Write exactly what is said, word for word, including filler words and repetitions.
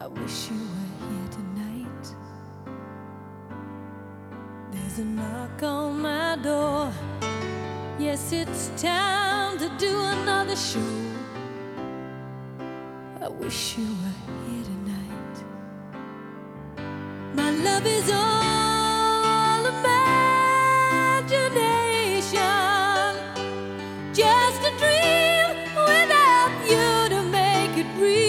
I wish you were here tonight. There's a knock on my door. Yes, it's time to do another show. I wish you were here tonight. My love is all